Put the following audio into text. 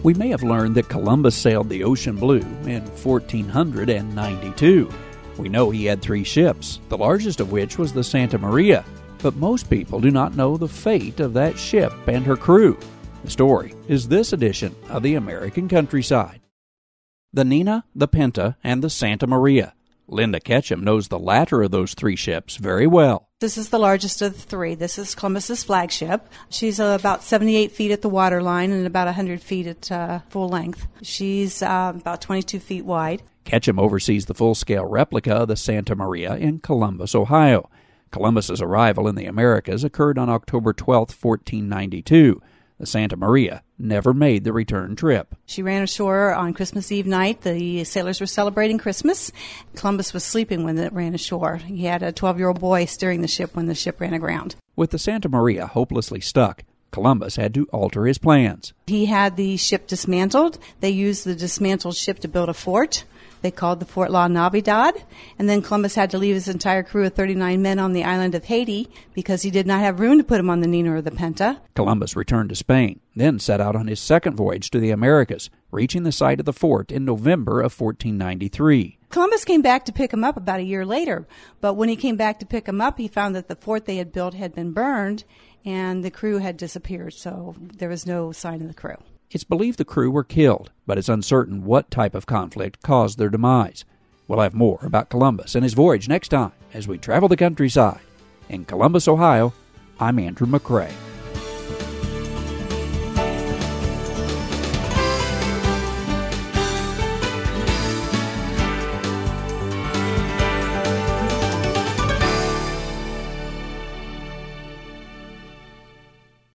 We may have learned that Columbus sailed the ocean blue in 1492. We know he had 3 ships, the largest of which was the Santa Maria, but most people do not know the fate of that ship and her crew. The story is this edition of the American Countryside. The Nina, the Pinta, and the Santa Maria. Linda Ketchum knows the latter of those 3 ships very well. This is the largest of the 3. This is Columbus's flagship. She's about 78 feet at the waterline and about 100 feet at full length. She's about 22 feet wide. Ketchum oversees the full-scale replica of the Santa Maria in Columbus, Ohio. Columbus's arrival in the Americas occurred on October 12, 1492. The Santa Maria never made the return trip. She ran ashore on Christmas Eve night. The sailors were celebrating Christmas. Columbus was sleeping when it ran ashore. He had a 12-year-old boy steering the ship when the ship ran aground. With the Santa Maria hopelessly stuck, Columbus had to alter his plans. He had the ship dismantled. They used the dismantled ship to build a fort. They called the Fort La Navidad. And then Columbus had to leave his entire crew of 39 men on the island of Haiti because he did not have room to put them on the Nina or the Pinta. Columbus returned to Spain, then set out on his second voyage to the Americas, reaching the site of the fort in November of 1493. Columbus came back to pick him up about a year later, but when he came back to pick him up, he found that the fort they had built had been burned and the crew had disappeared, so there was no sign of the crew. It's believed the crew were killed, but it's uncertain what type of conflict caused their demise. We'll have more about Columbus and his voyage next time as we travel the countryside. In Columbus, Ohio, I'm Andrew McCrae.